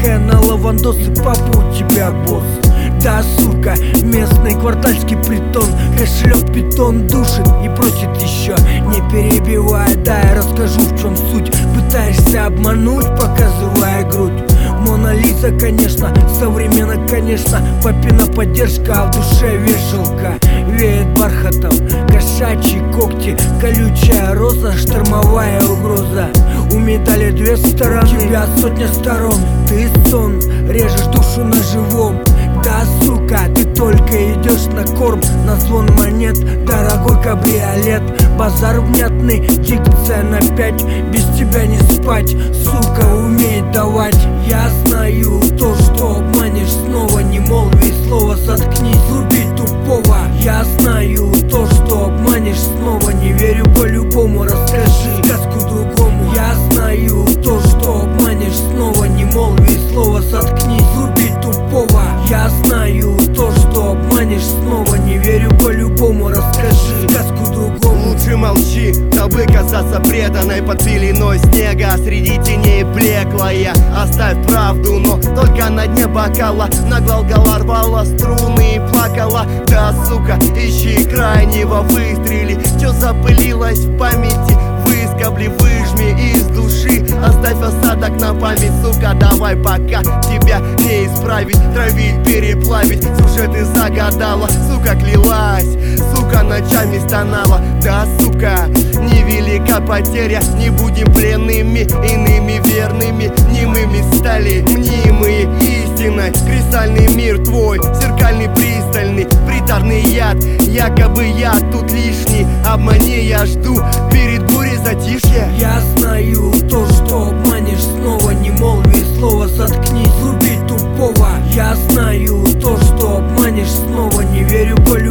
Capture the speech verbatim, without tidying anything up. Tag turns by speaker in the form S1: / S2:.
S1: Маленькая на лавандосы, папа у тебя босс. Да, сука, местный квартальский притон, кошелек питон душит и просит еще. Не перебивай, да, я расскажу, в чем суть. Пытаешься обмануть, показывая грудь. Мона Лиза, конечно, современно, конечно. Папина поддержка, а в душе вешалка. Веет бархатом, кошачьи когти, колючая роза, штормовая угроза. У медали две стороны, у тебя сотня сторон. Ты сон, режешь душу на живом. Да, сука, ты только идешь на корм, на звон монет, дорогой кабриолет. Базар внятный, дикция на пять, без тебя не спать, сука, умей давать. Я знаю то, что обманешь снова, не молви слово, заткнись, вруби тупого. Я знаю то, что обманешь снова, не верю по-любому, расскажи сказку другому. Я знаю то, что обманешь снова, не молви слово, заткнись, вруби тупого. Я знаю то, что обманешь снова, не верю по-любому, расскажи сказку другому.
S2: Лучше молчи, дабы казаться преданной под пеленой снега, среди теней блеклая. Оставь правду, но только на дне бокала. Нагло лгала, рвала струны и плакала. Да, сука, ищи крайнего, выстрели. Чё запылилось в памяти, выскобли, выжми из души. Оставь осадок на память, сука, давай, пока тебя не исправить. Травить, переплавить, сюжеты загадала. Сука, клялась, сука, ночами стонала. Да, сука, невелика потеря, не будем пленными, иными верными, немыми стали мнимые истины. Кристальный мир твой, зеркальный, пристальный, приторный яд. Якобы я тут лишний, обмани, я жду перед бурей затишье.
S1: Я знаю то, что обманешь снова, не молви слово, заткнись, вруби тупого. Я знаю то, что обманешь снова, не верю по